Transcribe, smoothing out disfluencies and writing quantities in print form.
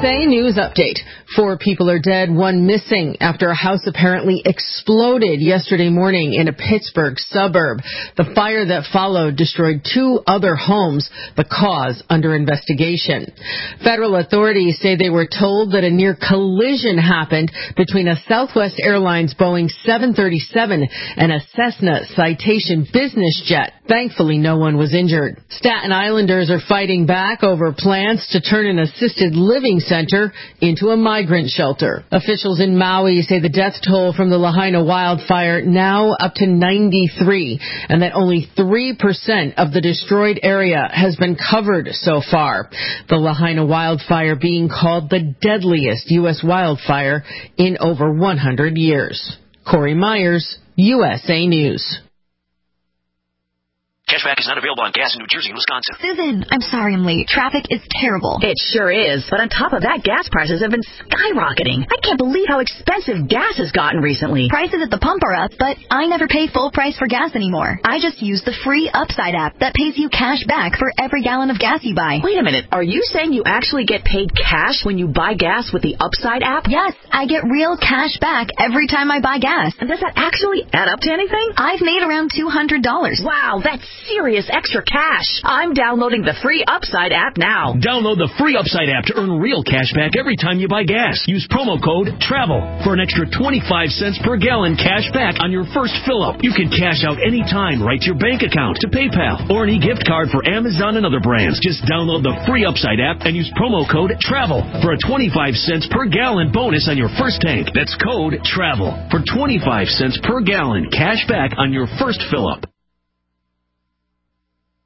USA News Update. 4 people are dead, 1 missing after a house apparently exploded yesterday morning in a Pittsburgh suburb. The fire that followed destroyed 2 other homes, the cause under investigation. Federal authorities say they were told that a near collision happened between a Southwest Airlines Boeing 737 and a Cessna Citation business jet. Thankfully, no one was injured. Staten Islanders are fighting back over plans to turn an assisted living center into a migrant shelter. Officials in Maui say the death toll from the Lahaina wildfire now up to 93, and that only 3% of the destroyed area has been covered so far. The Lahaina wildfire being called the deadliest U.S. wildfire in over 100 years. Corey Myers, USA News. Cashback is not available on gas in New Jersey and Wisconsin. Susan, I'm sorry I'm late. Traffic is terrible. It sure is. But on top of that, gas prices have been skyrocketing. I can't believe how expensive gas has gotten recently. Prices at the pump are up, but I never pay full price for gas anymore. I just use the free Upside app that pays you cash back for every gallon of gas you buy. Wait a minute. Are you saying you actually get paid cash when you buy gas with the Upside app? Yes, I get real cash back every time I buy gas. And does that actually add up to anything? I've made around $200. Wow, that's serious extra cash. I'm downloading the free Upside app now. Download the free Upside app to earn real cash back every time you buy gas. Use promo code TRAVEL for an extra 25 cents per gallon cash back on your first fill-up. You can cash out anytime right to your bank account, to PayPal, or an e-gift card for Amazon and other brands. Just download the free Upside app and use promo code TRAVEL for a 25 cents per gallon bonus on your first tank. That's code TRAVEL for 25 cents per gallon cash back on your first fill-up.